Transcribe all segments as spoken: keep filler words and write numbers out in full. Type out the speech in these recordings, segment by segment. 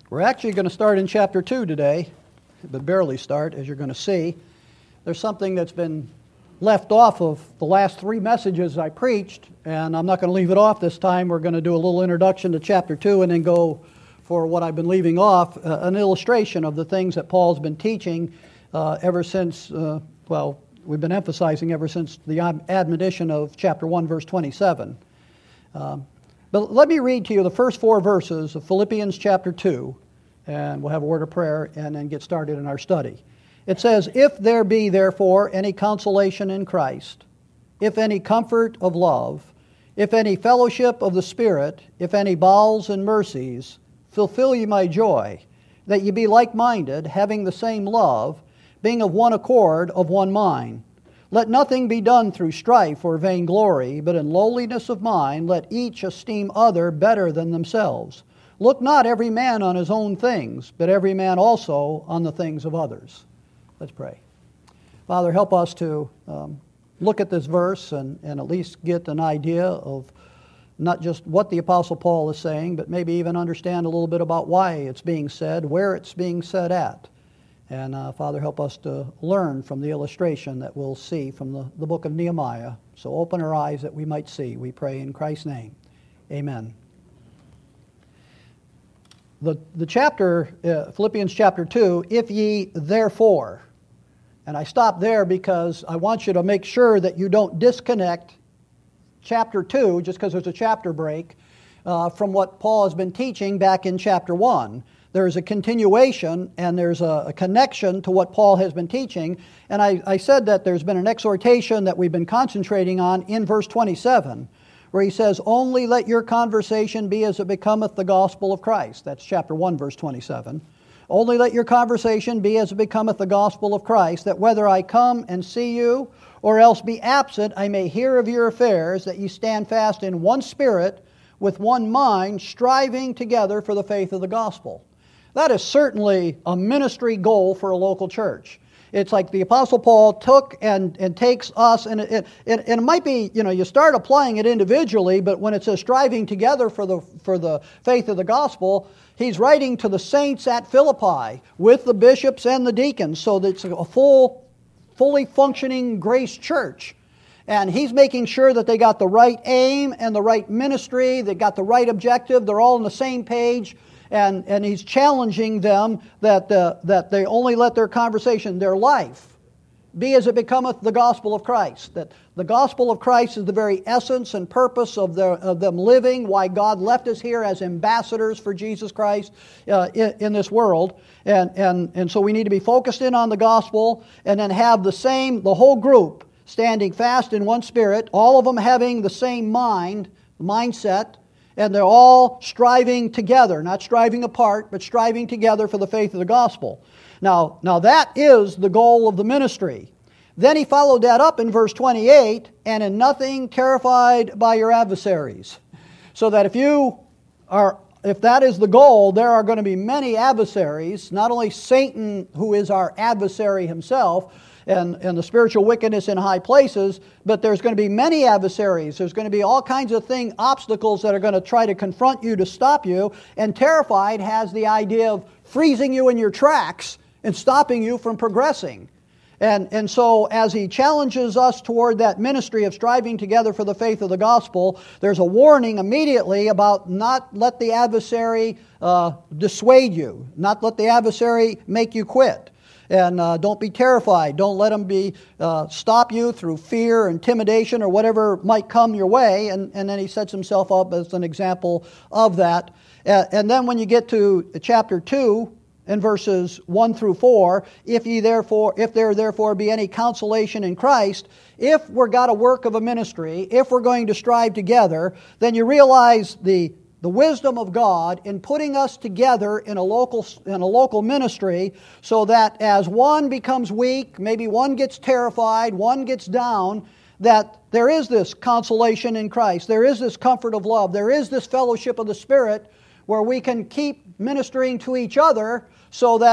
We're actually going to start in chapter two today, but barely start, as you're going to see. There's something that's been left off of the last three messages I preached, and I'm not going to leave it off this time. We're going to do a little introduction to chapter two and then go for what I've been leaving off, uh, an illustration of the things that Paul's been teaching uh, ever since, uh, well, we've been emphasizing ever since the admonition of chapter one, verse twenty-seven. Um, But let me read to you the first four verses of Philippians chapter two, and we'll have a word of prayer and then get started in our study. It says, "If there be therefore any consolation in Christ, if any comfort of love, if any fellowship of the Spirit, if any bowels and mercies, fulfill ye my joy, that ye be like-minded, having the same love, being of one accord, of one mind. Let nothing be done through strife or vainglory, but in lowliness of mind let each esteem other better than themselves. Look not every man on his own things, but every man also on the things of others." Let's pray. Father, help us to um, look at this verse and, and at least get an idea of not just what the Apostle Paul is saying, but maybe even understand a little bit about why it's being said, where it's being said at. And uh, Father, help us to learn from the illustration that we'll see from the, the book of Nehemiah. So open our eyes that we might see. We pray in Christ's name. Amen. The, the chapter, uh, Philippians chapter two, "If ye therefore," and I stop there because I want you to make sure that you don't disconnect chapter two, just because there's a chapter break, uh, from what Paul has been teaching back in chapter one. There's a continuation and there's a, a connection to what Paul has been teaching. And I, I said that there's been an exhortation that we've been concentrating on in verse twenty-seven, where he says, "Only let your conversation be as it becometh the gospel of Christ." That's chapter one, verse twenty-seven. "Only let your conversation be as it becometh the gospel of Christ, that whether I come and see you, or else be absent, I may hear of your affairs, that ye stand fast in one spirit, with one mind, striving together for the faith of the gospel." That is certainly a ministry goal for a local church. It's like the Apostle Paul took and, and takes us, and it, it, it might be, you know, you start applying it individually, but when it says striving together for the, for the faith of the gospel, he's writing to the saints at Philippi with the bishops and the deacons, so that it's a full, fully functioning grace church. And he's making sure that they got the right aim and the right ministry, they got the right objective, they're all on the same page. And, and he's challenging them that, uh, that they only let their conversation, their life, be as it becometh the gospel of Christ. That the gospel of Christ is the very essence and purpose of, their, of them living, why God left us here as ambassadors for Jesus Christ uh, in, in this world. And, and, and so we need to be focused in on the gospel and then have the same, the whole group, standing fast in one spirit, all of them having the same mind, mindset, and they're all striving together, not striving apart, but striving together for the faith of the gospel. Now, now that is the goal of the ministry. Then he followed that up in verse twenty-eight, "And in nothing terrified by your adversaries." So that if you are, if that is the goal, there are going to be many adversaries, not only Satan, who is our adversary himself, And, and the spiritual wickedness in high places, but there's going to be many adversaries. There's going to be all kinds of thing, obstacles that are going to try to confront you to stop you. And terrified has the idea of freezing you in your tracks and stopping you from progressing. And, and so as he challenges us toward that ministry of striving together for the faith of the gospel, there's a warning immediately about not let the adversary uh, dissuade you, not let the adversary make you quit. And uh, don't be terrified. Don't let them be uh, stop you through fear, intimidation, or whatever might come your way. And, and then he sets himself up as an example of that. Uh, and then when you get to chapter two, in verses one through four, if ye therefore, if there therefore be any consolation in Christ, if we're got a work of a ministry, if we're going to strive together, then you realize the The wisdom of God in putting us together in a local in a local ministry, so that as one becomes weak, maybe one gets terrified, one gets down, that there is this consolation in Christ, there is this comfort of love, there is this fellowship of the Spirit, where we can keep ministering to each other, so that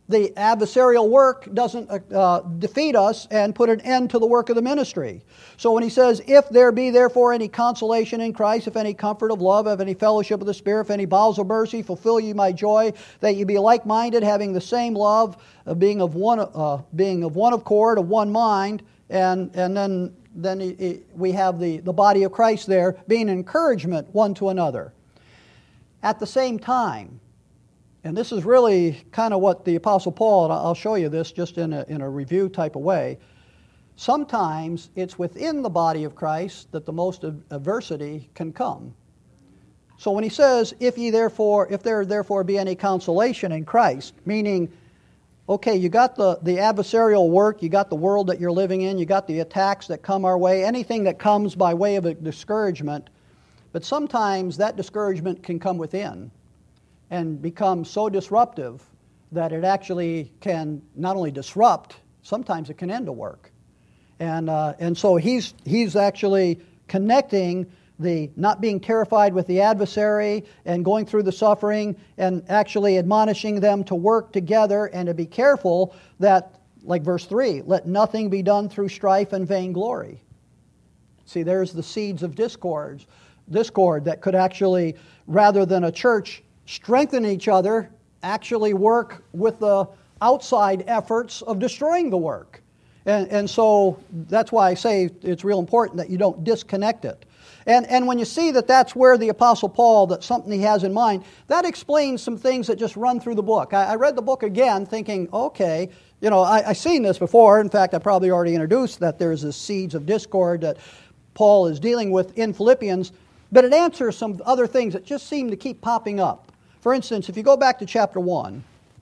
the adversarial work doesn't uh, defeat us and put an end to the work of the ministry. So when he says, if there be therefore any consolation in Christ, if any comfort of love, if any fellowship of the Spirit, if any bowels of mercy, fulfill ye my joy, that ye be like-minded, having the same love, uh, being of one, uh, being of one accord, of one mind, and and then then he, he, we have the, the body of Christ there, being an encouragement one to another. At the same time, and this is really kind of what the Apostle Paul, and I'll show you this just in a, in a review type of way, sometimes it's within the body of Christ that the most adversity can come. So when he says, if ye therefore, if there therefore be any consolation in Christ, meaning, okay, you got the, the adversarial work, you got the world that you're living in, you got the attacks that come our way, anything that comes by way of a discouragement, but sometimes that discouragement can come within and become so disruptive that it actually can not only disrupt, sometimes it can end a work. And uh, and so he's he's actually connecting the not being terrified with the adversary and going through the suffering and actually admonishing them to work together and to be careful that, like verse three, let nothing be done through strife and vainglory. See, there's the seeds of discord, discord that could actually, rather than a church strengthen each other, actually work with the outside efforts of destroying the work. And, and so that's why I say it's real important that you don't disconnect it. And, and when you see that that's where the Apostle Paul, that's something he has in mind, that explains some things that just run through the book. I, I read the book again thinking, okay, you know, I, I've seen this before. In fact, I probably already introduced that there's this seeds of discord that Paul is dealing with in Philippians, but it answers some other things that just seem to keep popping up. For instance, if you go back to chapter one,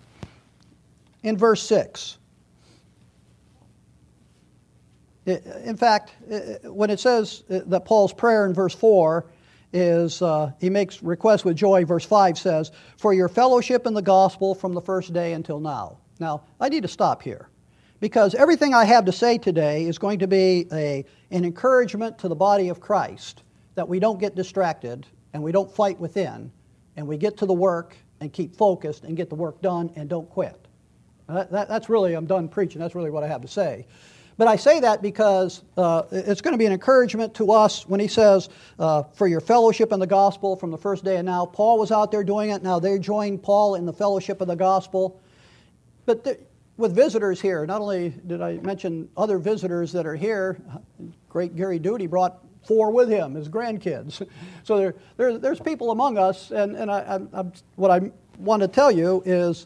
in verse six, in fact, when it says that Paul's prayer in verse four is, uh, he makes request with joy, verse five says, for your fellowship in the gospel from the first day until now. Now, I need to stop here, because everything I have to say today is going to be a, an encouragement to the body of Christ, that we don't get distracted and we don't fight within, and we get to the work and keep focused and get the work done and don't quit. That, that, that's really, I'm done preaching, that's really what I have to say. But I say that because uh, it's going to be an encouragement to us when he says, uh, for your fellowship in the gospel from the first day and now. Paul was out there doing it, now they joined Paul in the fellowship of the gospel. But th- with visitors here, not only did I mention other visitors that are here, great Gary Duty brought four with him, his grandkids. So there, there there's people among us, and, and I, I, I, what I want to tell you is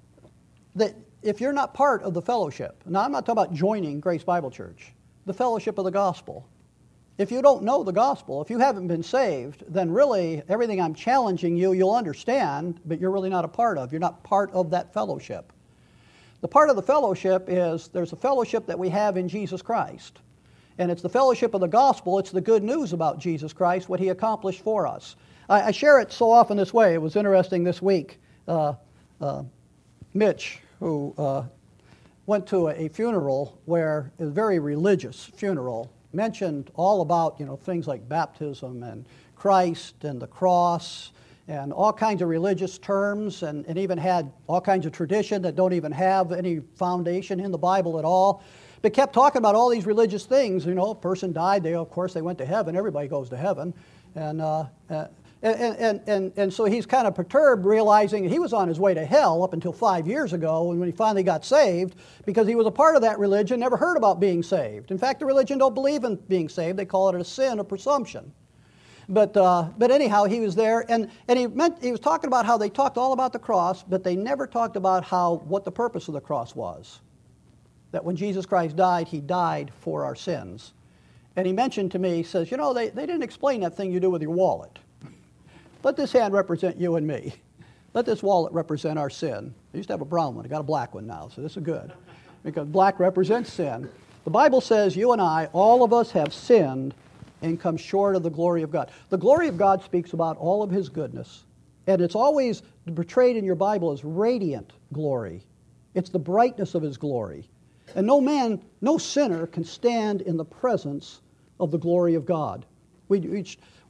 that if you're not part of the fellowship, now I'm not talking about joining Grace Bible Church, the fellowship of the gospel. If you don't know the gospel, if you haven't been saved, then really everything I'm challenging you, you'll understand, but you're really not a part of. You're not part of that fellowship. The part of the fellowship is there's a fellowship that we have in Jesus Christ. And it's the fellowship of the gospel. It's the good news about Jesus Christ, what he accomplished for us. I, I share it so often this way. It was interesting this week. Uh, uh, Mitch, who uh, went to a, a funeral where it was a very religious funeral, mentioned all about, you know, things like baptism and Christ and the cross and all kinds of religious terms, and, and even had all kinds of tradition that don't even have any foundation in the Bible at all. But kept talking about all these religious things. You know, a person died, they of course they went to heaven. Everybody goes to heaven. And uh, uh, and, and, and, and so he's kind of perturbed, realizing he was on his way to hell up until five years ago, and when he finally got saved, because he was a part of that religion, never heard about being saved. In fact, the religion don't believe in being saved. They call it a sin of presumption. But uh, but anyhow, he was there, and, and he meant he was talking about how they talked all about the cross, but they never talked about how what the purpose of the cross was. That when Jesus Christ died, he died for our sins. And he mentioned to me, he says, you know, they, they didn't explain that thing you do with your wallet. Let this hand represent you and me. Let this wallet represent our sin. I used to have a brown one. I got a black one now, so this is good. Because black represents sin. The Bible says you and I, all of us have sinned and come short of the glory of God. The glory of God speaks about all of his goodness. And it's always portrayed in your Bible as radiant glory. It's the brightness of his glory. And no man, no sinner can stand in the presence of the glory of God. We each, well,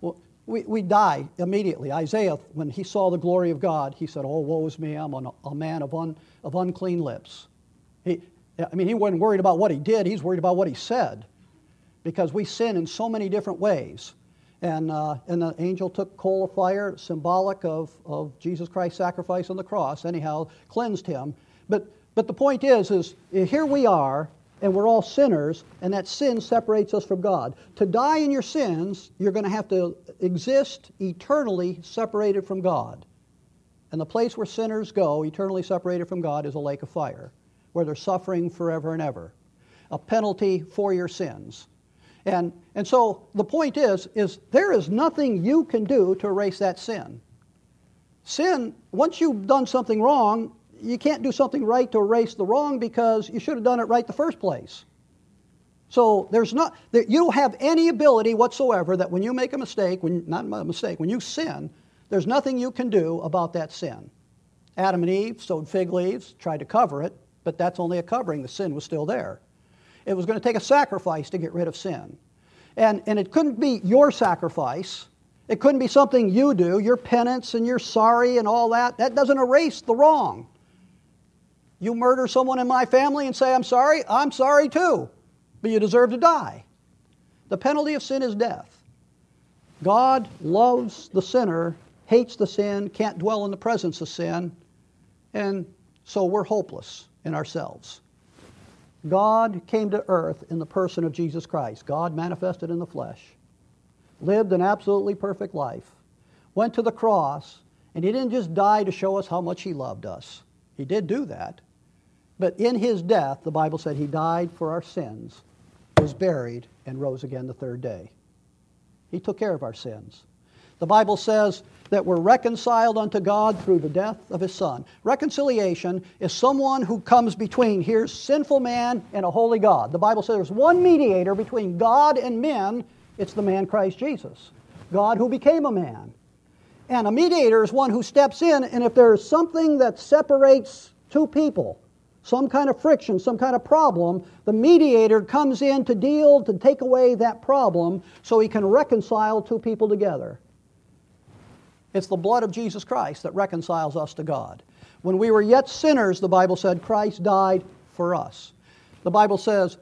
we, we die immediately. Isaiah, when he saw the glory of God, he said, "Oh, woe is me, I'm a, a man of, un, of unclean lips." He, I mean, he wasn't worried about what he did, he's worried about what he said. Because we sin in so many different ways. And, uh, and the angel took coal of fire, symbolic of, of Jesus Christ's sacrifice on the cross, anyhow, cleansed him. But, but the point is, is here we are, and we're all sinners, and that sin separates us from God. To die in your sins, you're going to have to exist eternally separated from God. And the place where sinners go, eternally separated from God, is a lake of fire, where they're suffering forever and ever. A penalty for your sins. And, and so the point is, is there is nothing you can do to erase that sin. Sin, once you've done something wrong, you can't do something right to erase the wrong because you should have done it right the first place. So there's not, there, you don't have any ability whatsoever that when you make a mistake, when not a mistake, when you sin, there's nothing you can do about that sin. Adam and Eve sewed fig leaves, tried to cover it, but that's only a covering. The sin was still there. It was going to take a sacrifice to get rid of sin. And, and it couldn't be your sacrifice. It couldn't be something you do, your penance and you're sorry and all that. That doesn't erase the wrong. You murder someone in my family and say, "I'm sorry," I'm sorry too. But you deserve to die. The penalty of sin is death. God loves the sinner, hates the sin, can't dwell in the presence of sin, and so we're hopeless in ourselves. God came to earth in the person of Jesus Christ. God manifested in the flesh, lived an absolutely perfect life, went to the cross, and He didn't just die to show us how much He loved us. He did do that. But in His death, the Bible said He died for our sins, was buried, and rose again the third day. He took care of our sins. The Bible says that we're reconciled unto God through the death of His Son. Reconciliation is someone who comes between, here's sinful man and a holy God. The Bible says there's one mediator between God and men. It's the man Christ Jesus. God who became a man. And a mediator is one who steps in, and if there's something that separates two people, some kind of friction, some kind of problem, the mediator comes in to deal, to take away that problem so he can reconcile two people together. It's the blood of Jesus Christ that reconciles us to God. When we were yet sinners, the Bible said, Christ died for us. The Bible says,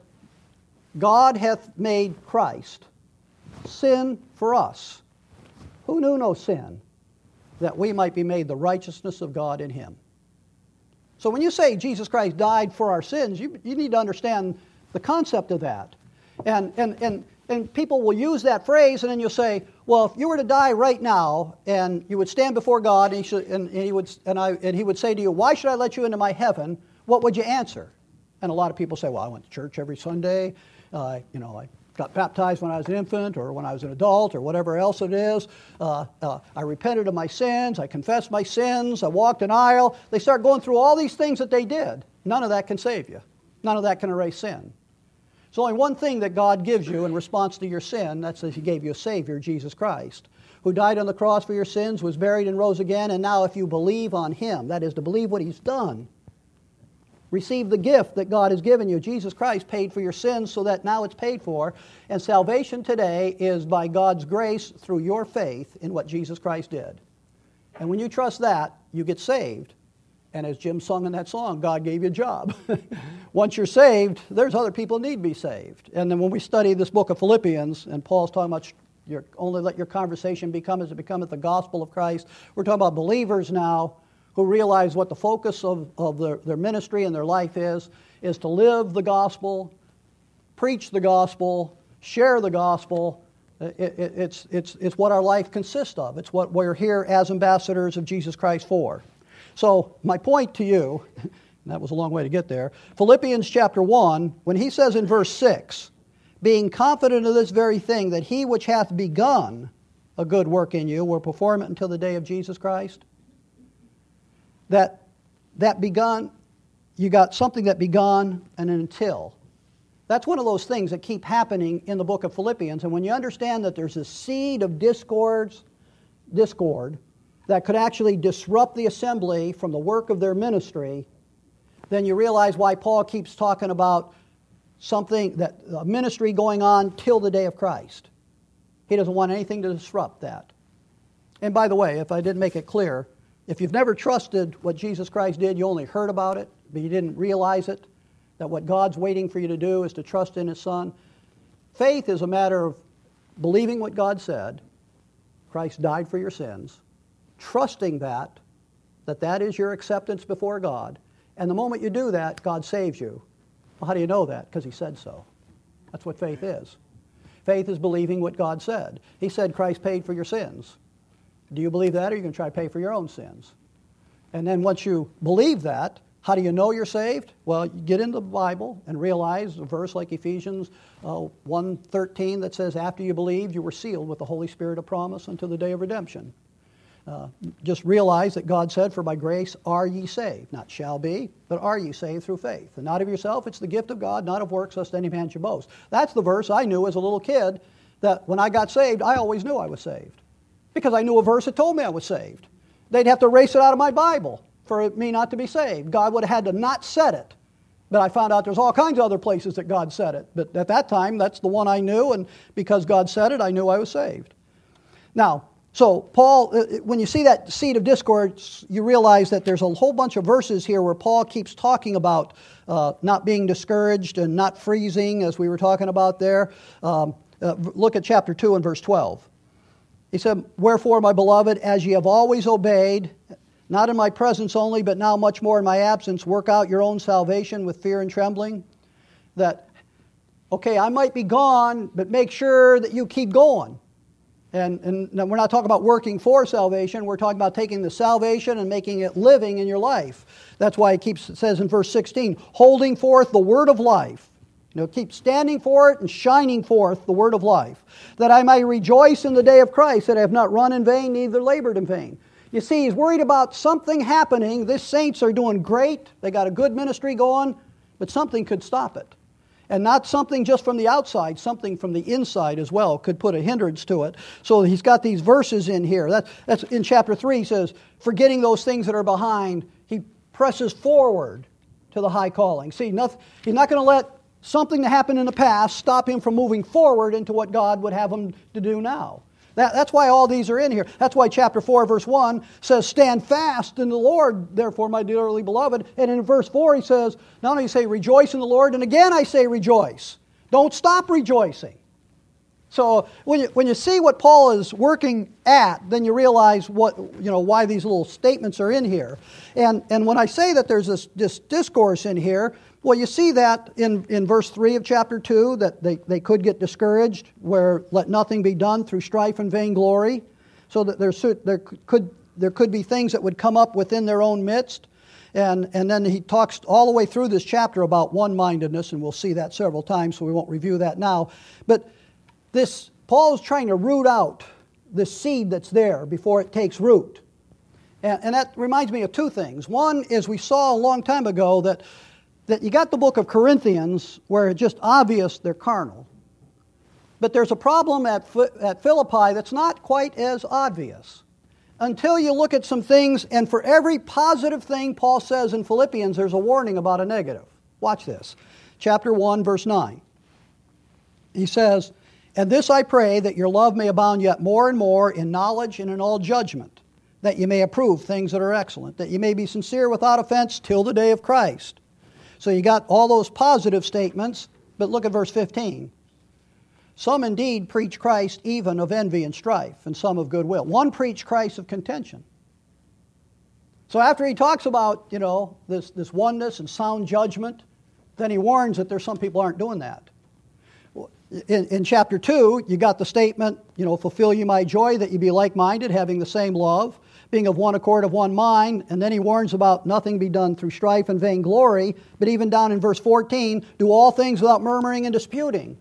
God hath made Christ sin for us, who knew no sin, that we might be made the righteousness of God in Him. So when you say Jesus Christ died for our sins, you, you need to understand the concept of that. And, and, and, and people will use that phrase, and then you'll say, well, if you were to die right now, and you would stand before God, and he, should, and, and, he would, and, I, and he would say to you, "Why should I let you into my heaven?" What would you answer? And a lot of people say, "Well, I went to church every Sunday. Uh, you know, I got baptized when I was an infant, or when I was an adult, or whatever else it is. Uh, uh, I repented of my sins. I confessed my sins. I walked an aisle." They start going through all these things that they did. None of that can save you. None of that can erase sin. There's only one thing that God gives you in response to your sin. That's that He gave you a Savior, Jesus Christ, who died on the cross for your sins, was buried and rose again. And now if you believe on Him, that is to believe what He's done, receive the gift that God has given you. Jesus Christ paid for your sins so that now it's paid for. And salvation today is by God's grace through your faith in what Jesus Christ did. And when you trust that, you get saved. And as Jim sung in that song, God gave you a job. Once you're saved, there's other people who need to be saved. And then when we study this book of Philippians, and Paul's talking about your, only let your conversation become as it becometh the gospel of Christ, we're talking about believers now who realize what the focus of, of their, their ministry and their life is, is to live the gospel, preach the gospel, share the gospel. It, it, it's, it's, it's what our life consists of. It's what we're here as ambassadors of Jesus Christ for. So my point to you, and that was a long way to get there, Philippians chapter one, when he says in verse six, "Being confident of this very thing, that He which hath begun a good work in you will perform it until the day of Jesus Christ." That, that begun, you got something that begun and an until. That's one of those things that keep happening in the book of Philippians. And when you understand that there's a seed of discords, discord that could actually disrupt the assembly from the work of their ministry, then you realize why Paul keeps talking about something, that a ministry going on till the day of Christ. He doesn't want anything to disrupt that. And by the way, if I didn't make it clear, if you've never trusted what Jesus Christ did, you only heard about it, but you didn't realize it, that what God's waiting for you to do is to trust in His Son. Faith is a matter of believing what God said, Christ died for your sins, trusting that, that that is your acceptance before God, and the moment you do that, God saves you. Well, how do you know that? Because He said so. That's what faith is. Faith is believing what God said. He said Christ paid for your sins. Do you believe that, or are you going to try to pay for your own sins? And then once you believe that, how do you know you're saved? Well, you get into the Bible and realize a verse like Ephesians uh, one thirteen that says, after you believed, you were sealed with the Holy Spirit of promise until the day of redemption. Uh, just realize that God said, for by grace are ye saved. Not shall be, but are ye saved through faith. And not of yourself, it's the gift of God, not of works, lest any man should boast. That's the verse I knew as a little kid, that when I got saved, I always knew I was saved. Because I knew a verse that told me I was saved. They'd have to erase it out of my Bible for me not to be saved. God would have had to not said it. But I found out there's all kinds of other places that God said it. But at that time, that's the one I knew, and because God said it, I knew I was saved. Now, so Paul, when you see that seed of discord, you realize that there's a whole bunch of verses here where Paul keeps talking about uh, not being discouraged and not freezing, as we were talking about there. Um, uh, look at chapter two and verse twelve. He said, wherefore, my beloved, as ye have always obeyed, not in my presence only, but now much more in my absence, work out your own salvation with fear and trembling. That, okay, I might be gone, but make sure that you keep going. And, and we're not talking about working for salvation. We're talking about taking the salvation and making it living in your life. That's why it keeps, it says in verse sixteen, holding forth the word of life. You know, keep standing for it and shining forth the word of life, that I may rejoice in the day of Christ, that I have not run in vain, neither labored in vain. You see, he's worried about something happening. These saints are doing great. They got a good ministry going, but something could stop it. And not something just from the outside, something from the inside as well could put a hindrance to it. So he's got these verses in here. That, that's in chapter three, he says, forgetting those things that are behind, he presses forward to the high calling. See, nothing, he's not going to let something that happened in the past stop him from moving forward into what God would have him to do now. That, that's why all these are in here. That's why chapter four, verse one says, stand fast in the Lord, therefore, my dearly beloved. And in verse four, he says, not only say rejoice in the Lord, and again I say rejoice. Don't stop rejoicing. So when you, when you see what Paul is working at, then you realize what, you know, why these little statements are in here. And, and when I say that there's this, this discourse in here, well, you see that in, in verse three of chapter two, that they, they could get discouraged, where let nothing be done through strife and vainglory. So that there, there, could, there could be things that would come up within their own midst. And, and then he talks all the way through this chapter about one-mindedness, and we'll see that several times, so we won't review that now. But this, Paul is trying to root out the seed that's there before it takes root. And, and that reminds me of two things. One is we saw a long time ago that that you got the book of Corinthians where it's just obvious they're carnal. But there's a problem at, at Philippi that's not quite as obvious. Until you look at some things, and for every positive thing Paul says in Philippians, there's a warning about a negative. Watch this. Chapter one, verse nine. He says, and this I pray, that your love may abound yet more and more in knowledge and in all judgment, that you may approve things that are excellent, that you may be sincere without offense till the day of Christ. So you got all those positive statements, but look at verse fifteen. Some indeed preach Christ even of envy and strife, and some of goodwill. One preached Christ of contention. So after he talks about, you know, this, this oneness and sound judgment, then he warns that there's some people aren't doing that. In, in chapter two, you got the statement, you know, fulfill you my joy, that you be like-minded, having the same love, being of one accord, of one mind. And then he warns about nothing be done through strife and vainglory. But even down in verse fourteen, do all things without murmuring and disputing.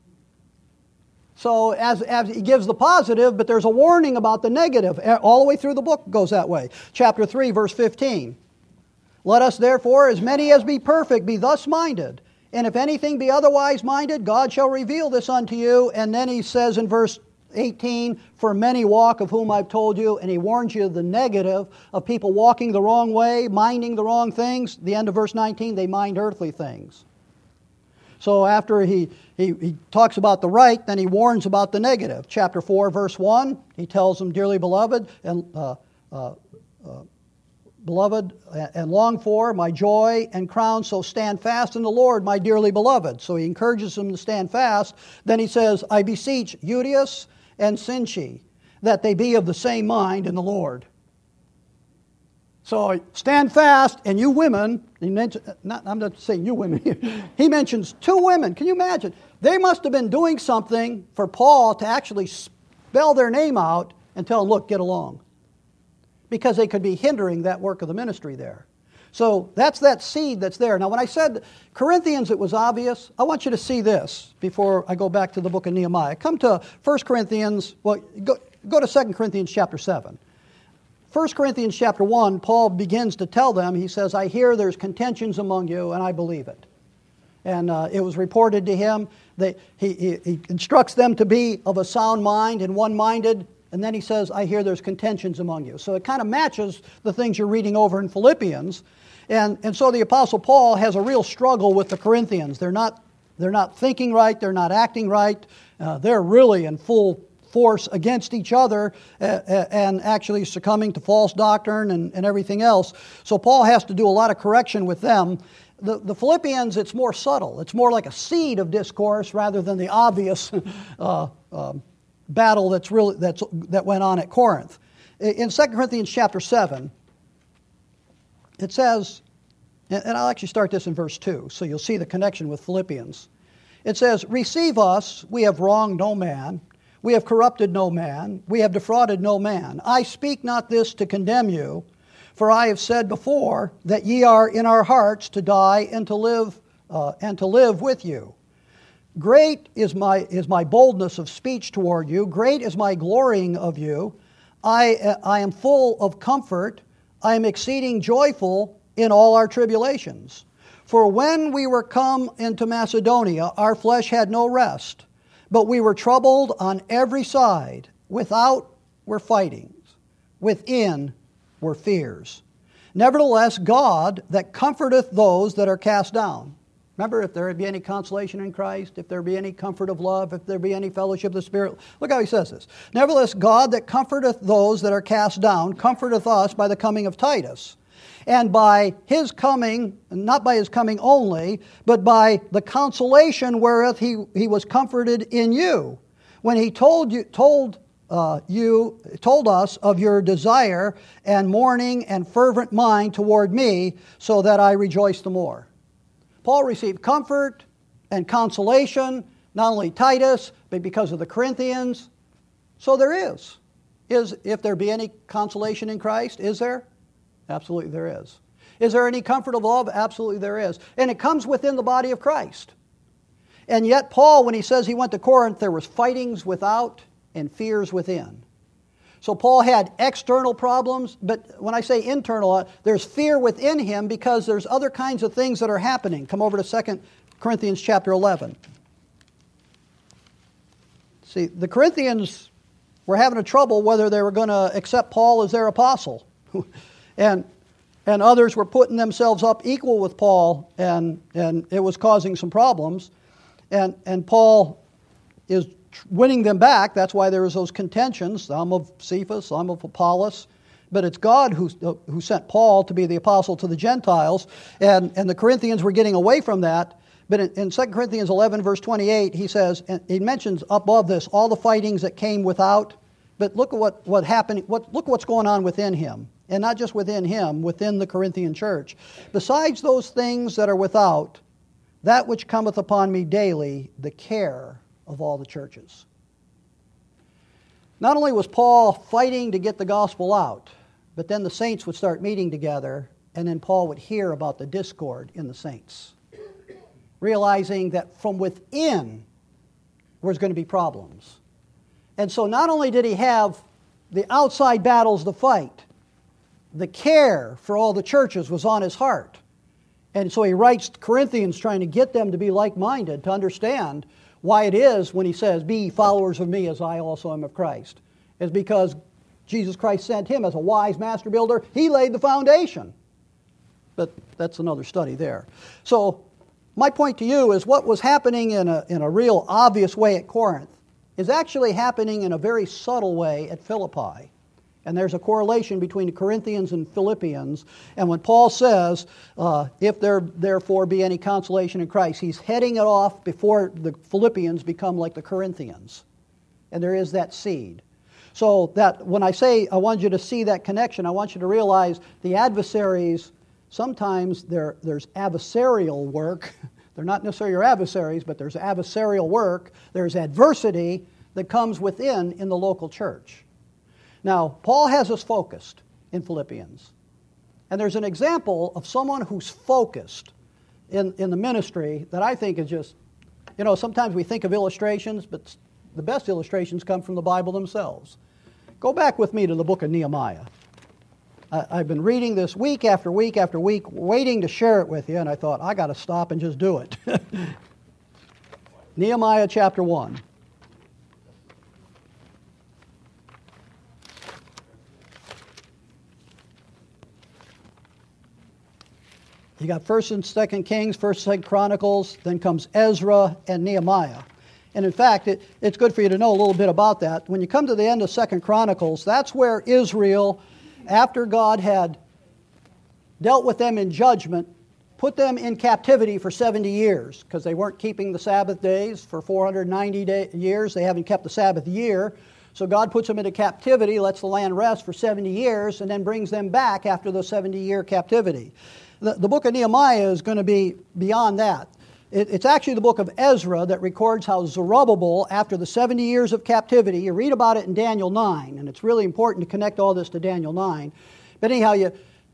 So as, as he gives the positive, but there's a warning about the negative. All the way through the book goes that way. Chapter three, verse fifteen. Let us therefore, as many as be perfect, be thus minded. And if anything be otherwise minded, God shall reveal this unto you. And then he says in verse eighteen, for many walk, of whom I've told you, and he warns you of the negative of people walking the wrong way, minding the wrong things. The end of verse nineteen, they mind earthly things. So after he, he, he talks about the right, then he warns about the negative. Chapter four, verse one, he tells them, dearly beloved, and uh, uh, uh, beloved, and long for my joy and crown, so stand fast in the Lord, my dearly beloved. So he encourages them to stand fast. Then he says, I beseech Euodias and Syntyche, that they be of the same mind in the Lord. So stand fast, and you women, he mentioned, not, I'm not saying you women here, he mentions two women. Can you imagine? They must have been doing something for Paul to actually spell their name out and tell them, look, get along. Because they could be hindering that work of the ministry there. So that's that seed that's there. Now when I said Corinthians, it was obvious. I want you to see this before I go back to the book of Nehemiah. Come to First Corinthians, well, go, go to Second Corinthians chapter seven. First Corinthians chapter one, Paul begins to tell them, he says, I hear there's contentions among you, and I believe it. And uh, it was reported to him that he, he, he instructs them to be of a sound mind and one-minded, and then he says, I hear there's contentions among you. So it kind of matches the things you're reading over in Philippians. And, and so the Apostle Paul has a real struggle with the Corinthians. They're not, they're not thinking right, they're not acting right, uh, they're really in full force against each other uh, and actually succumbing to false doctrine and, and everything else. So Paul has to do a lot of correction with them. The, the Philippians, it's more subtle. It's more like a seed of discourse rather than the obvious uh, uh, battle that's really that's that went on at Corinth. In Second Corinthians chapter seven, it says, and I'll actually start this in verse two, so you'll see the connection with Philippians. It says, receive us, we have wronged no man, we have corrupted no man, we have defrauded no man. I speak not this to condemn you, for I have said before that ye are in our hearts to die and to live uh, and to live with you. Great is my is my boldness of speech toward you. Great is my glorying of you. I I am full of comfort. I am exceeding joyful in all our tribulations. For when we were come into Macedonia, our flesh had no rest, but we were troubled on every side. Without were fightings, within were fears. Nevertheless, God that comforteth those that are cast down. Remember, if there be any consolation in Christ, if there be any comfort of love, if there be any fellowship of the Spirit. Look how he says this. Nevertheless, God that comforteth those that are cast down, comforteth us by the coming of Titus. And by his coming, not by his coming only, but by the consolation wherewith he, he was comforted in you, when he told you told uh, you told us of your desire and mourning and fervent mind toward me, so that I rejoice the more. Paul received comfort and consolation, not only Titus, but because of the Corinthians. So there is. Is if there be any consolation in Christ, is there? Absolutely there is. Is there any comfort of love? Absolutely there is. And it comes within the body of Christ. And yet Paul, when he says he went to Corinth, there was fightings without and fears within. So Paul had external problems, but when I say internal, there's fear within him because there's other kinds of things that are happening. Come over to Second Corinthians chapter eleven. See, the Corinthians were having a trouble whether they were going to accept Paul as their apostle. and and others were putting themselves up equal with Paul, and, and it was causing some problems. And, and Paul is winning them back. That's why there was those contentions, some of Cephas, some of Apollos. But it's God who, who sent Paul to be the apostle to the Gentiles. And, and the Corinthians were getting away from that. But in, in Second Corinthians eleven, verse twenty-eight, he says, and he mentions above this, all the fightings that came without. But look at what, what happened, what, look what's going on within him. And not just within him, within the Corinthian church. Besides those things that are without, that which cometh upon me daily, the care of all the churches. Not only was Paul fighting to get the gospel out, but then the saints would start meeting together, and then Paul would hear about the discord in the saints, realizing that from within was going to be problems. And so not only did he have the outside battles to fight, the care for all the churches was on his heart. And so he writes to Corinthians trying to get them to be like-minded, to understand why it is when he says, be ye followers of me as I also am of Christ. It's because Jesus Christ sent him as a wise master builder. He laid the foundation. But that's another study there. So my point to you is what was happening in a, in a real obvious way at Corinth is actually happening in a very subtle way at Philippi. And there's a correlation between the Corinthians and Philippians. And when Paul says, uh, if there therefore be any consolation in Christ, he's heading it off before the Philippians become like the Corinthians. And there is that seed. So that when I say I want you to see that connection, I want you to realize the adversaries, sometimes there, there's adversarial work. They're not necessarily your adversaries, but there's adversarial work. There's adversity that comes within in the local church. Now, Paul has us focused in Philippians. And there's an example of someone who's focused in, in the ministry that I think is just, you know, sometimes we think of illustrations, but the best illustrations come from the Bible themselves. Go back with me to the book of Nehemiah. I, I've been reading this week after week after week, waiting to share it with you, and I thought, I got to stop and just do it. Nehemiah chapter one. You got First and Second Kings, First and Second Chronicles, then comes Ezra and Nehemiah. And in fact, it, it's good for you to know a little bit about that. When you come to the end of Second Chronicles, that's where Israel, after God had dealt with them in judgment, put them in captivity for seventy years, because they weren't keeping the Sabbath days for four hundred ninety day, years. They haven't kept the Sabbath year. So God puts them into captivity, lets the land rest for seventy years, and then brings them back after the seventy-year captivity. The, the book of Nehemiah is going to be beyond that. It, it's actually the book of Ezra that records how Zerubbabel, after the seventy years of captivity, you read about it in Daniel nine, and it's really important to connect all this to Daniel nine. But anyhow, you,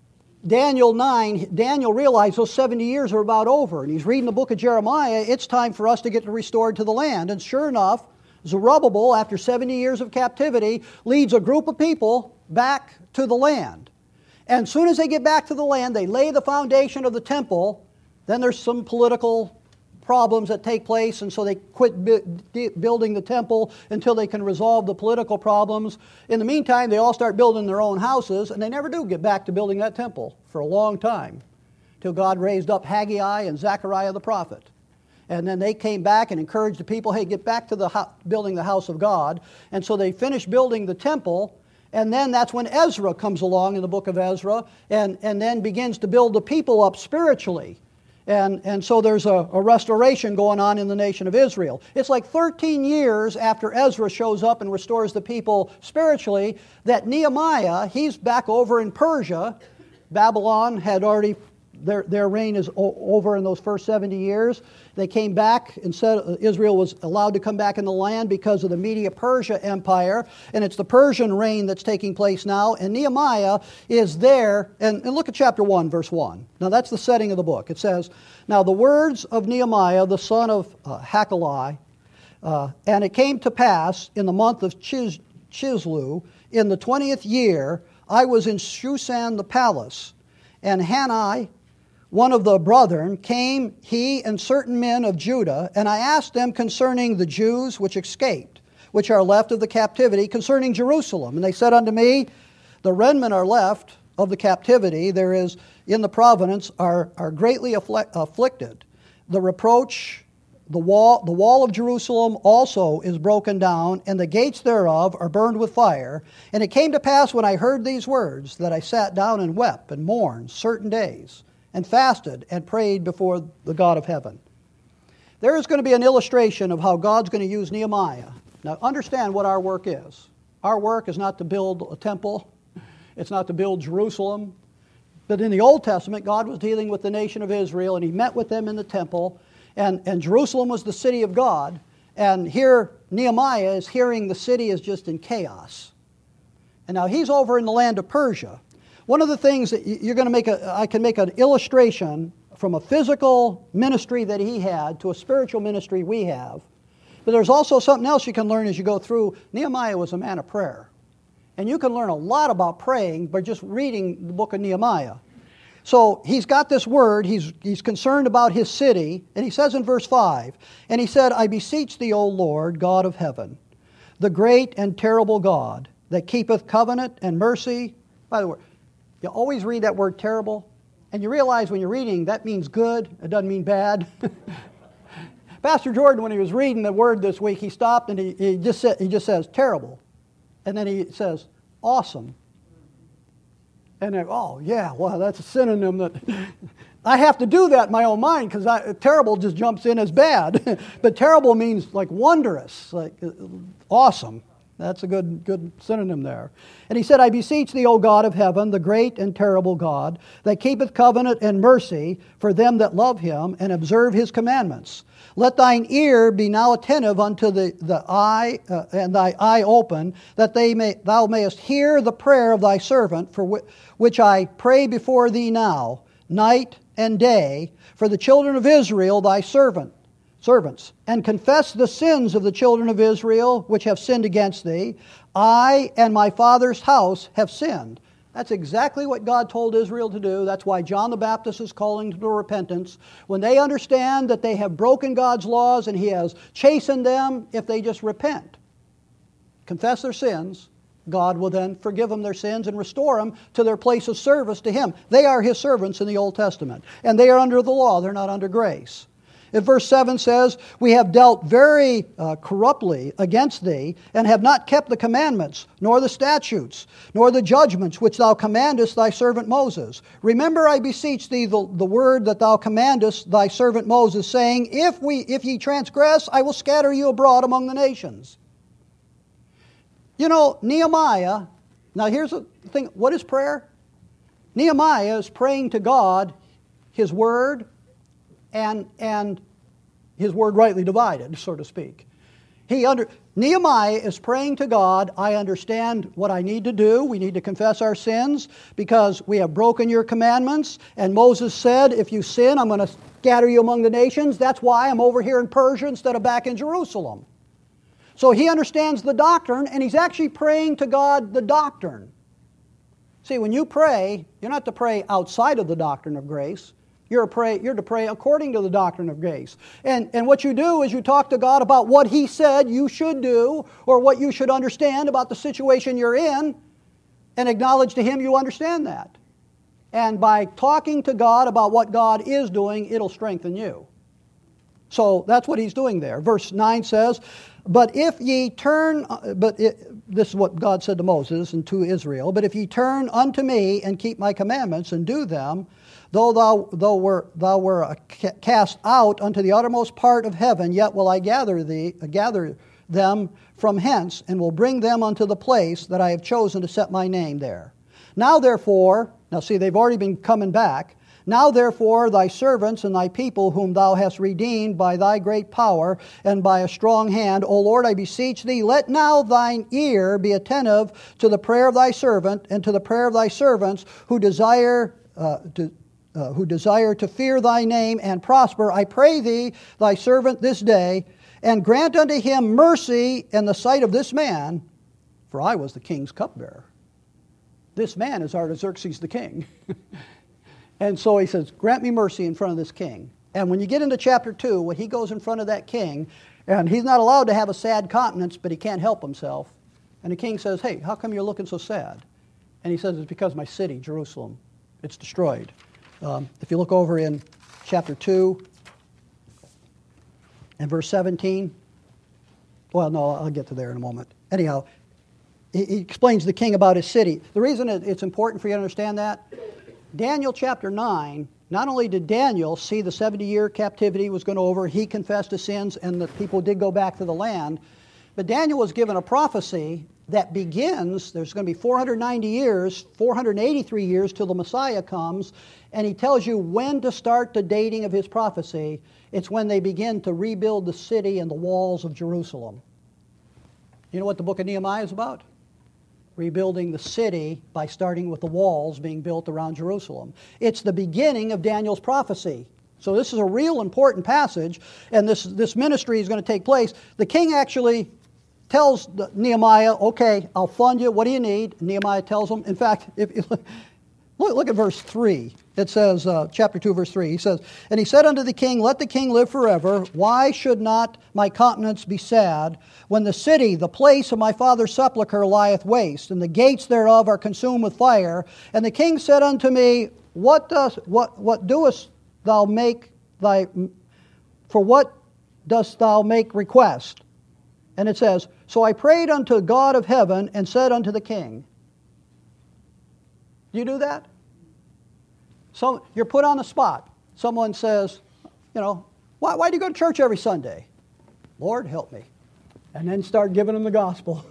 Daniel nine, Daniel realized those seventy years are about over, and he's reading the book of Jeremiah. It's time for us to get restored to the land. And sure enough, Zerubbabel, after seventy years of captivity, leads a group of people back to the land. And as soon as they get back to the land, they lay the foundation of the temple. Then there's some political problems that take place, and so they quit bu- building the temple until they can resolve the political problems. In the meantime, they all start building their own houses, and they never do get back to building that temple for a long time, till God raised up Haggai and Zechariah the prophet. And then they came back and encouraged the people, hey, get back to the ho- building the house of God. And so they finished building the temple. And then that's when Ezra comes along in the book of Ezra and, and then begins to build the people up spiritually. And, and so there's a, a restoration going on in the nation of Israel. It's like thirteen years after Ezra shows up and restores the people spiritually that Nehemiah, he's back over in Persia. Babylon had already, their, their reign is o- over in those first seventy years. They came back and said Israel was allowed to come back in the land because of the Media-Persia Empire. And it's the Persian reign that's taking place now. And Nehemiah is there. And, and look at chapter one, verse one. Now that's the setting of the book. It says, now the words of Nehemiah, the son of uh, Hakaliah, uh, and it came to pass in the month of Chis- Chislu, in the twentieth year, I was in Shushan the palace, and Hanai, one of the brethren, came, he and certain men of Judah, and I asked them concerning the Jews which escaped, which are left of the captivity, concerning Jerusalem. And they said unto me, the remnant are left of the captivity, there is in the province, are, are greatly afflict, afflicted. The reproach, the wall, the wall of Jerusalem also is broken down, and the gates thereof are burned with fire. And it came to pass when I heard these words, that I sat down and wept and mourned certain days, and fasted and prayed before the God of heaven. There is going to be an illustration of how God's going to use Nehemiah. Now understand what our work is. Our work is not to build a temple. It's not to build Jerusalem. But in the Old Testament, God was dealing with the nation of Israel, and He met with them in the temple. And, and Jerusalem was the city of God. And here Nehemiah is hearing the city is just in chaos. And now he's over in the land of Persia. One of the things that you're going to make, a, I can make an illustration from a physical ministry that he had to a spiritual ministry we have. But there's also something else you can learn as you go through. Nehemiah was a man of prayer. And you can learn a lot about praying by just reading the book of Nehemiah. So he's got this word, he's, he's concerned about his city, and he says in verse five, and he said, I beseech thee, O Lord, God of heaven, the great and terrible God, that keepeth covenant and mercy. By the way, you always read that word terrible. And you realize when you're reading, that means good, it doesn't mean bad. Pastor Jordan, when he was reading the word this week, he stopped and he, he, just, said, he just says, terrible. And then he says, awesome. And then, oh, yeah, well, that's a synonym that... I have to do that in my own mind because terrible just jumps in as bad. But terrible means like wondrous, like awesome. That's a good good synonym there. And he said, I beseech thee, O God of heaven, the great and terrible God, that keepeth covenant and mercy for them that love him and observe his commandments. Let thine ear be now attentive unto the, the eye, uh, and thy eye open, that they may, thou mayest hear the prayer of thy servant, for wh- which I pray before thee now, night and day, for the children of Israel, thy servant, servants, and confess the sins of the children of Israel, which have sinned against thee. I and my father's house have sinned. That's exactly what God told Israel to do. That's why John the Baptist is calling them to repentance. When they understand that they have broken God's laws and he has chastened them, if they just repent, confess their sins, God will then forgive them their sins and restore them to their place of service to him. They are his servants in the Old Testament. And they are under the law. They're not under grace. If verse seven says, we have dealt very uh, corruptly against thee, and have not kept the commandments, nor the statutes, nor the judgments which thou commandest thy servant Moses. Remember, I beseech thee, the, the word that thou commandest thy servant Moses, saying, If we, if ye transgress, I will scatter you abroad among the nations. You know, Nehemiah, now here's the thing, what is prayer? Nehemiah is praying to God, his word, and, and his word rightly divided, so to speak. He under, Nehemiah is praying to God, I understand what I need to do. We need to confess our sins because we have broken your commandments. And Moses said, if you sin, I'm going to scatter you among the nations. That's why I'm over here in Persia instead of back in Jerusalem. So he understands the doctrine, and he's actually praying to God the doctrine. See, when you pray, you're not to pray outside of the doctrine of grace. You're, a pray, you're to pray according to the doctrine of grace. And, and what you do is you talk to God about what he said you should do, or what you should understand about the situation you're in, and acknowledge to him you understand that. And by talking to God about what God is doing, it'll strengthen you. So that's what he's doing there. Verse nine says, But if ye turn, but it, this is what God said to Moses and to Israel, but if ye turn unto me and keep my commandments and do them, though thou, though were, thou were cast out unto the uttermost part of heaven, yet will I gather thee, gather them from hence, and will bring them unto the place that I have chosen to set my name there. Now therefore, now see, they've already been coming back. Now therefore thy servants and thy people whom thou hast redeemed by thy great power and by a strong hand, O Lord, I beseech thee, let now thine ear be attentive to the prayer of thy servant and to the prayer of thy servants who desire uh, to uh, who desire to fear thy name and prosper. I pray thee, thy servant this day, and grant unto him mercy in the sight of this man, for I was the king's cupbearer. This man is Artaxerxes the king. And so he says, grant me mercy in front of this king. And when you get into chapter two, when he goes in front of that king, and he's not allowed to have a sad countenance, but he can't help himself. And the king says, hey, how come you're looking so sad? And he says, it's because my city, Jerusalem, it's destroyed. Um, if you look over in chapter two and verse seventeen, well, no, I'll get to there in a moment. Anyhow, he, he explains to the king about his city. The reason it's important for you to understand that, Daniel chapter nine, not only did Daniel see the seventy-year captivity was going over, he confessed his sins, and the people did go back to the land, but Daniel was given a prophecy that begins, there's going to be four hundred ninety years, four hundred eighty-three years till the Messiah comes, and he tells you when to start the dating of his prophecy. It's when they begin to rebuild the city and the walls of Jerusalem. You know what the book of Nehemiah is about? Rebuilding the city by starting with the walls being built around Jerusalem. It's the beginning of Daniel's prophecy. So this is a real important passage, and this, this ministry is going to take place. The king actually tells Nehemiah, okay, I'll fund you. What do you need? Nehemiah tells him. In fact, if, if look, look at verse three. It says, uh, chapter two, verse three. He says, And he said unto the king, Let the king live forever. Why should not my countenance be sad, when the city, the place of my father's sepulchre, lieth waste, and the gates thereof are consumed with fire? And the king said unto me, what does what what doest thou make thy for what dost thou make request? And it says, so I prayed unto God of heaven and said unto the king. Do you do that? So you're put on the spot. Someone says, you know, why, why do you go to church every Sunday? Lord, help me. And then start giving them the gospel.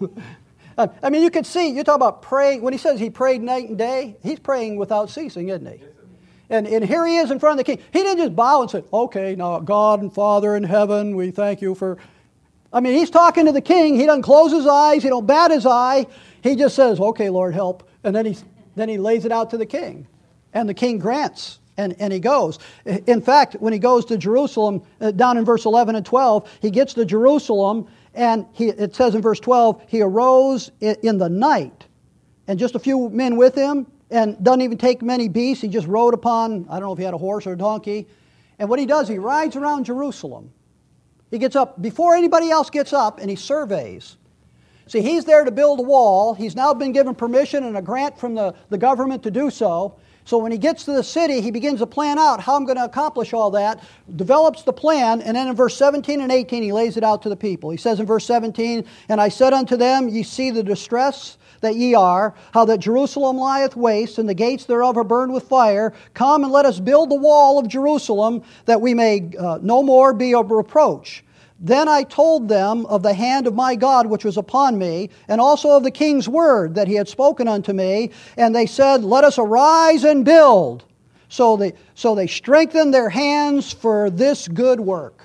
I mean, you can see, you talk about praying. When he says he prayed night and day, he's praying without ceasing, isn't he? And, and here he is in front of the king. He didn't just bow and say, okay, now God and Father in heaven, we thank you for... I mean, he's talking to the king. He doesn't close his eyes. He don't bat his eye. He just says, okay, Lord, help. And then he, then he lays it out to the king. And the king grants. And, and he goes. In fact, when he goes to Jerusalem, uh, down in verse eleven and twelve, he gets to Jerusalem, and he, it says in verse twelve, he arose in, in the night, and just a few men with him, and doesn't even take many beasts. He just rode upon, I don't know if he had a horse or a donkey. And what he does, he rides around Jerusalem. He gets up before anybody else gets up, and he surveys. See, he's there to build a wall. He's now been given permission and a grant from the, the government to do so. So when he gets to the city, he begins to plan out how I'm going to accomplish all that, develops the plan, and then in verse seventeen and eighteen, he lays it out to the people. He says in verse seventeen, and I said unto them, ye see the distress that ye are, how that Jerusalem lieth waste, and the gates thereof are burned with fire. Come and let us build the wall of Jerusalem, that we may uh, no more be a reproach. Then I told them of the hand of my God which was upon me, and also of the king's word that he had spoken unto me. And they said, let us arise and build. So they, so they strengthened their hands for this good work.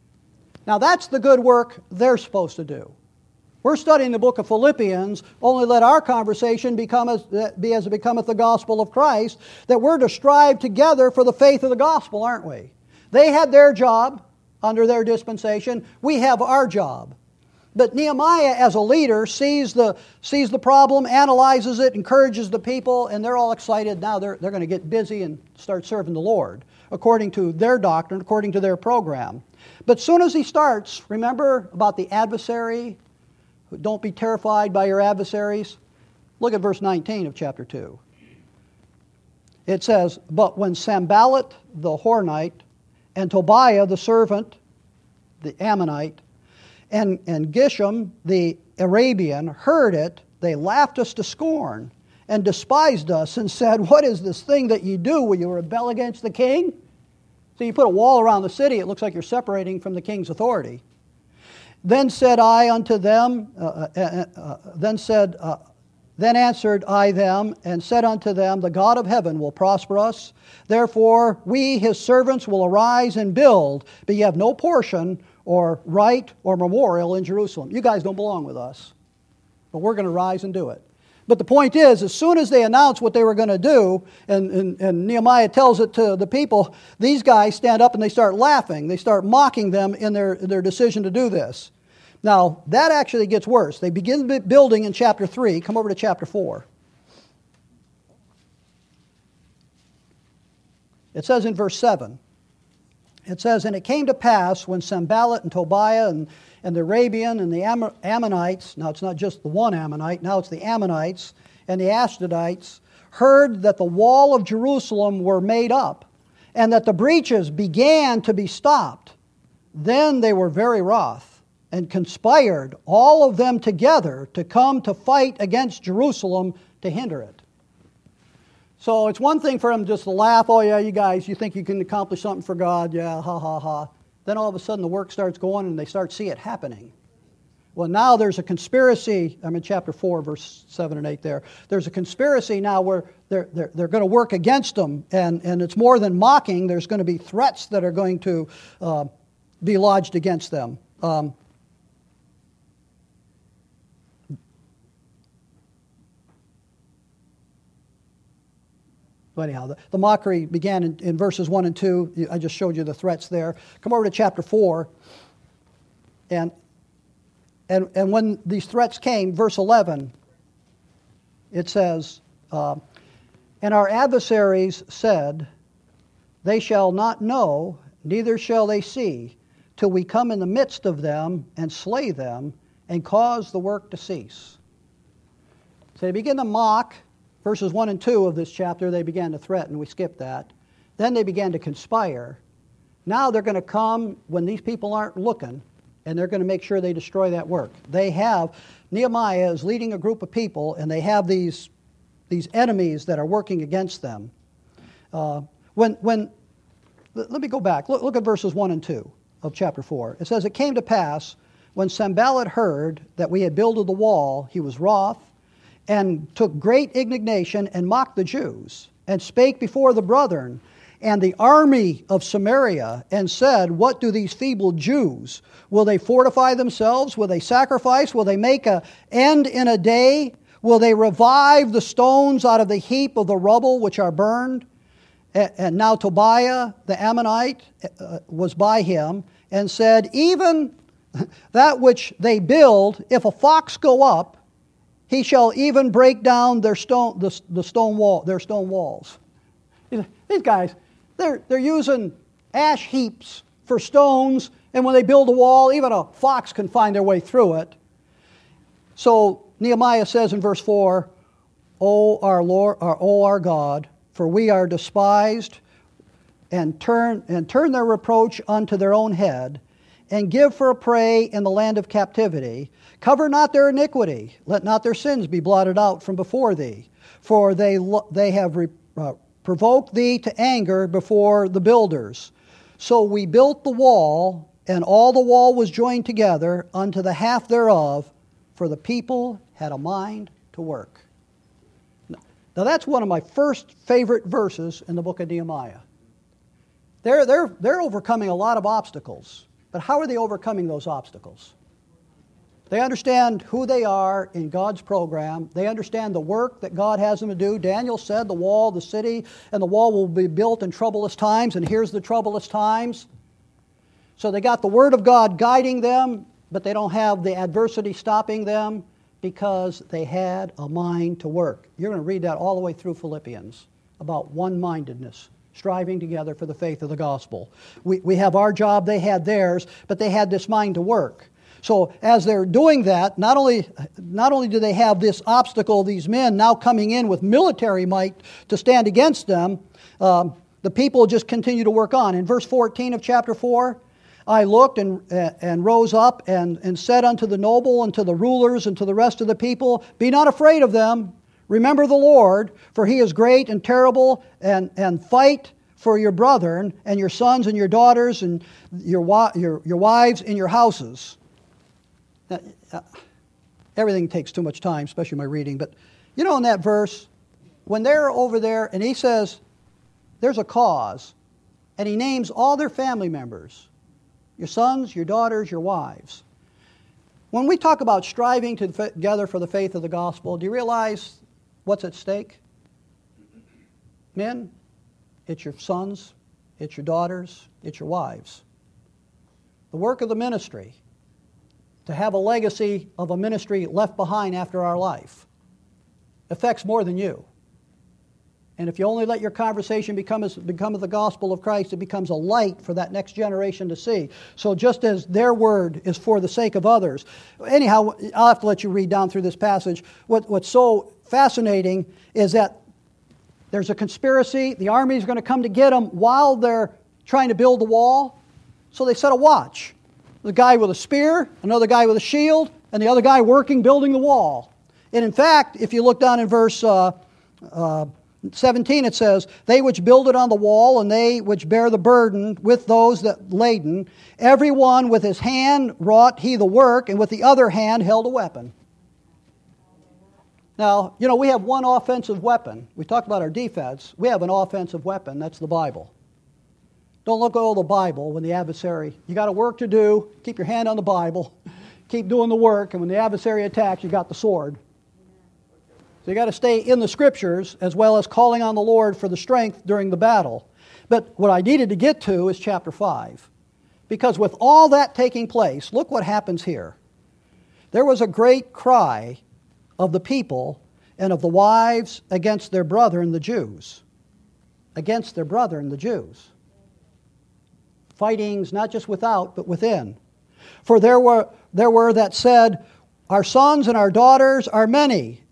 Now that's the good work they're supposed to do. We're studying the book of Philippians. Only let our conversation become as, be as it becometh the gospel of Christ, that we're to strive together for the faith of the gospel, aren't we? They had their job under their dispensation. We have our job. But Nehemiah, as a leader, sees the, sees the problem, analyzes it, encourages the people, and they're all excited. Now they're, they're going to get busy and start serving the Lord, according to their doctrine, according to their program. But soon as he starts, remember about the adversary? Don't be terrified by your adversaries. Look at verse nineteen of chapter two. It says, but when Sanballat the Horonite, and Tobiah the servant, the Ammonite, and, and Geshem the Arabian heard it, they laughed us to scorn and despised us and said, what is this thing that ye do? Will you rebel against the king? So you put a wall around the city, it looks like you're separating from the king's authority. Then said I unto them, uh, uh, uh, then said, uh, Then answered I them, and said unto them, the God of heaven will prosper us. Therefore we his servants will arise and build, but ye have no portion or right or memorial in Jerusalem. You guys don't belong with us, but we're going to rise and do it. But the point is, as soon as they announced what they were going to do, and, and, and Nehemiah tells it to the people, these guys stand up and they start laughing. They start mocking them in their, their decision to do this. Now, that actually gets worse. They begin building in chapter three. Come over to chapter four. It says in verse seven, it says, and it came to pass when Sanballat and Tobiah and, and the Arabian and the Am- Ammonites, now it's not just the one Ammonite, now it's the Ammonites and the Ashdodites, heard that the wall of Jerusalem were made up, and that the breaches began to be stopped, then they were very wroth, and conspired all of them together to come to fight against Jerusalem to hinder it. So it's one thing for them just to laugh, oh yeah, you guys, you think you can accomplish something for God, yeah, ha ha ha. Then all of a sudden the work starts going and they start to see it happening. Well, now there's a conspiracy, I'm in chapter four, verse seven and eight there. There's a conspiracy now where they're, they're, they're going to work against them, and, and it's more than mocking. There's going to be threats that are going to uh, be lodged against them. Um, But anyhow, the, the mockery began in, in verses one and two. I just showed you the threats there. Come over to chapter four. And, and, and when these threats came, verse eleven, it says, uh, and our adversaries said, they shall not know, neither shall they see, till we come in the midst of them and slay them and cause the work to cease. So they begin to mock. verses one and two of this chapter, they began to threaten. We skipped that. Then they began to conspire. Now they're going to come when these people aren't looking, and they're going to make sure they destroy that work. They have, Nehemiah is leading a group of people, and they have these, these enemies that are working against them. Uh, when, when, let me go back. Look, look at verses one and two of chapter four. It says, "It came to pass, when Sanballat heard that we had builded the wall, he was wroth, and took great indignation, and mocked the Jews, and spake before the brethren, and the army of Samaria, and said, What do these feeble Jews? Will they fortify themselves? Will they sacrifice? Will they make an end in a day? Will they revive the stones out of the heap of the rubble which are burned? And now Tobiah the Ammonite was by him, and said, Even that which they build, if a fox go up, he shall even break down their stone, the, the stone wall, their stone walls." These guys, they're, they're using ash heaps for stones, and when they build a wall, even a fox can find their way through it. So Nehemiah says in verse four, O our Lord, or O our God, for we are despised, and turn and turn their reproach unto their own head, and give for a prey in the land of captivity. Cover not their iniquity, let not their sins be blotted out from before thee, for they they have re, uh, provoked thee to anger before the builders. So we built the wall, and all the wall was joined together unto the half thereof, for the people had a mind to work. Now that's one of my first favorite verses in the book of Nehemiah. They're, they're, they're overcoming a lot of obstacles, but how are they overcoming those obstacles? They understand who they are in God's program. They understand the work that God has them to do. Daniel said the wall, the city, and the wall will be built in troublous times, and here's the troublous times. So they got the Word of God guiding them, but they don't have the adversity stopping them because they had a mind to work. You're going to read that all the way through Philippians about one-mindedness, striving together for the faith of the gospel. We, we have our job, they had theirs, but they had this mind to work. So as they're doing that, not only, not only do they have this obstacle, these men now coming in with military might to stand against them, um, the people just continue to work on. In verse fourteen of chapter four, I looked and, uh, and rose up and, and said unto the noble and to the rulers and to the rest of the people, Be not afraid of them. Remember the Lord, for he is great and terrible, and, and fight for your brethren and your sons and your daughters and your, your, your wives and your houses. Now, uh, everything takes too much time, especially my reading. But you know in that verse, when they're over there and he says there's a cause, and he names all their family members, your sons, your daughters, your wives. When we talk about striving together for the faith of the gospel, do you realize what's at stake? Men, it's your sons, it's your daughters, it's your wives. The work of the ministry, to have a legacy of a ministry left behind after our life, affects more than you. And if you only let your conversation become, as, become the gospel of Christ, it becomes a light for that next generation to see. So just as their word is for the sake of others. Anyhow, I'll have to let you read down through this passage. What, what's so fascinating is that there's a conspiracy. The army is going to come to get them while they're trying to build the wall. So they set a watch. The guy with a spear, another guy with a shield, and the other guy working, building the wall. And in fact, if you look down in verse uh, uh, seventeen, it says, They which build it on the wall, and they which bear the burden with those that laden, every one with his hand wrought he the work, and with the other hand held a weapon. Now, you know, we have one offensive weapon. We talked about our defense. We have an offensive weapon. That's the Bible. Don't look at all the Bible when the adversary, you got a work to do, keep your hand on the Bible, keep doing the work, and when the adversary attacks, you got the sword. So you got to stay in the Scriptures as well as calling on the Lord for the strength during the battle. But what I needed to get to is chapter five. Because with all that taking place, look what happens here. There was a great cry of the people and of the wives against their brethren, the Jews. Against their brethren, the Jews. Fightings not just without, but within. For there were, there were that said, Our sons and our daughters are many,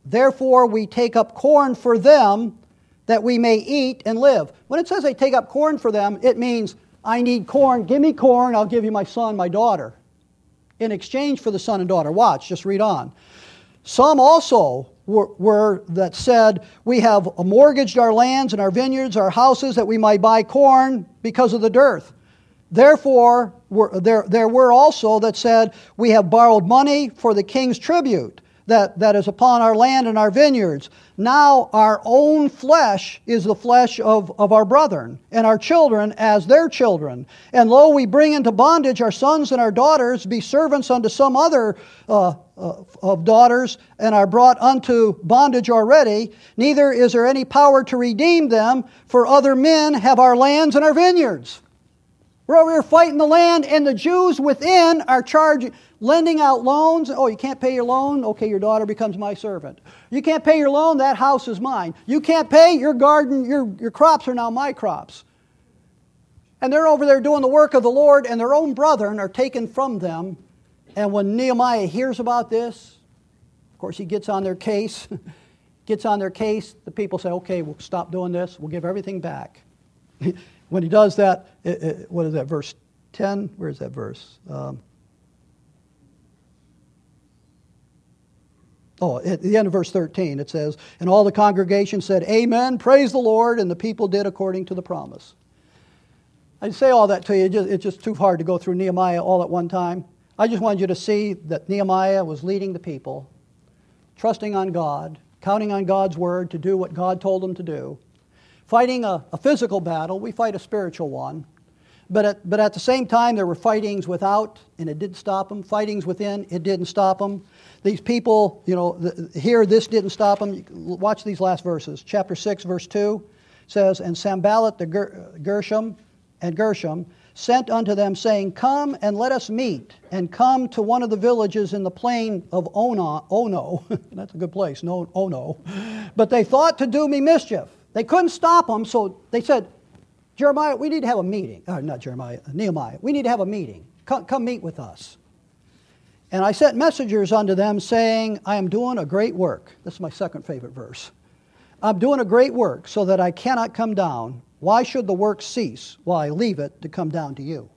therefore we take up corn for them, that we may eat and live. When it says they take up corn for them, it means, I need corn, give me corn, I'll give you my son, my daughter, in exchange for the son and daughter. Watch, just read on. Some also were, were that said, we have mortgaged our lands and our vineyards, our houses, that we might buy corn because of the dearth. Therefore, were, there, there were also that said, we have borrowed money for the king's tribute that, that is upon our land and our vineyards. Now our own flesh is the flesh of, of our brethren, and our children as their children. And lo, we bring into bondage our sons and our daughters, be servants unto some other uh, uh, of daughters, and are brought unto bondage already. Neither is there any power to redeem them, for other men have our lands and our vineyards. We're over here fighting the land, and the Jews within are charging, lending out loans. Oh, you can't pay your loan? Okay, your daughter becomes my servant. You can't pay your loan? That house is mine. You can't pay? Your garden, your, your crops are now my crops. And they're over there doing the work of the Lord, and their own brethren are taken from them. And when Nehemiah hears about this, of course, he gets on their case. gets on their case. The people say, okay, we'll stop doing this. We'll give everything back. When he does that, it, it, what is that, verse ten? Where is that verse? Um, oh, at the end of verse thirteen, it says, and all the congregation said, Amen, praise the Lord, and the people did according to the promise. I say all that to you, it's just, it's just too hard to go through Nehemiah all at one time. I just wanted you to see that Nehemiah was leading the people, trusting on God, counting on God's word to do what God told them to do. Fighting a, a physical battle, we fight a spiritual one. But at, but at the same time, there were fightings without, and it didn't stop them. Fightings within, it didn't stop them. These people, you know, the, here, this didn't stop them. Watch these last verses. Chapter six, verse two says, and Sanballat the Ger- Gershom and Gershom sent unto them, saying, Come and let us meet, and come to one of the villages in the plain of Ono. Ono. That's a good place, no, Ono. But they thought to do me mischief. They couldn't stop them, so they said, Jeremiah, we need to have a meeting. Uh, not Jeremiah, Nehemiah. We need to have a meeting. Come, come meet with us. And I sent messengers unto them, saying, I am doing a great work. This is my second favorite verse. I'm doing a great work, so that I cannot come down. Why should the work cease while I leave it to come down to you?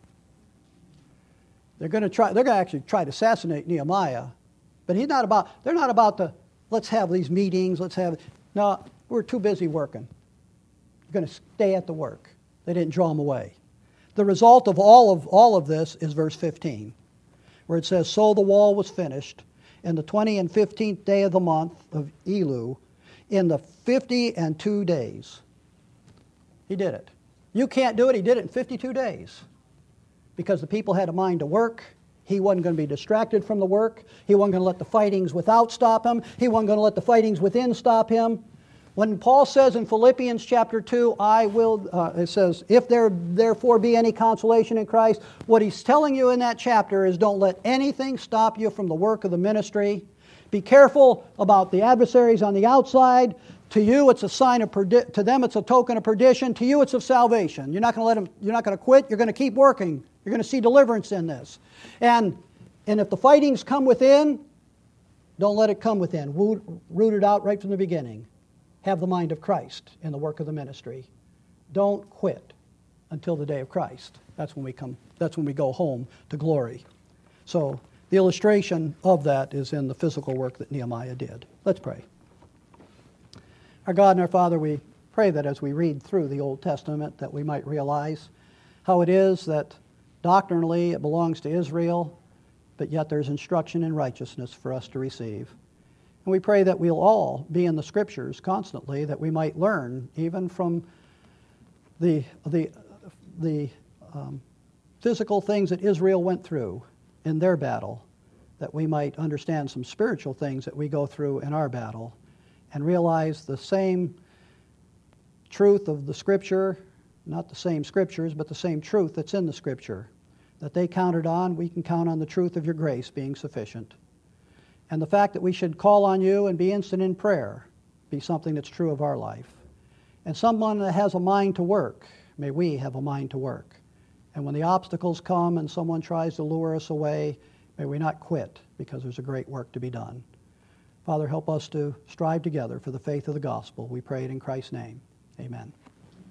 They're going to try. They're going to actually try to assassinate Nehemiah, but he's not about. They're not about the. Let's have these meetings. Let's have. No. We're too busy working. We're going to stay at the work. They didn't draw them away. The result of all of all of this is verse fifteen, where it says, So the wall was finished in the twentieth and fifteenth day of the month of Elul, in the fifty and two days. He did it. You can't do it. He did it in fifty-two days. Because the people had a mind to work. He wasn't going to be distracted from the work. He wasn't going to let the fightings without stop him. He wasn't going to let the fightings within stop him. When Paul says in Philippians chapter two, I will, uh, it says, if there therefore be any consolation in Christ, what he's telling you in that chapter is don't let anything stop you from the work of the ministry. Be careful about the adversaries on the outside. To you, it's a sign of perdi- to them, it's a token of perdition. To you, it's of salvation. You're not going to let them. You're not going to quit. You're going to keep working. You're going to see deliverance in this. And and if the fightings come within, don't let it come within. Root, root it out right from the beginning. Have the mind of Christ in the work of the ministry. Don't quit until the day of Christ. That's when we come. That's when we go home to glory. So the illustration of that is in the physical work that Nehemiah did. Let's pray. Our God and our Father, we pray that as we read through the Old Testament that we might realize how it is that doctrinally it belongs to Israel, but yet there's instruction in righteousness for us to receive. And we pray that we'll all be in the Scriptures constantly, that we might learn even from the, the, the um, physical things that Israel went through in their battle, that we might understand some spiritual things that we go through in our battle, and realize the same truth of the Scripture, not the same Scriptures, but the same truth that's in the Scripture, that they counted on. We can count on the truth of your grace being sufficient. And the fact that we should call on you and be instant in prayer be something that's true of our life. And someone that has a mind to work, may we have a mind to work. And when the obstacles come and someone tries to lure us away, may we not quit, because there's a great work to be done. Father, help us to strive together for the faith of the gospel. We pray it in Christ's name. Amen.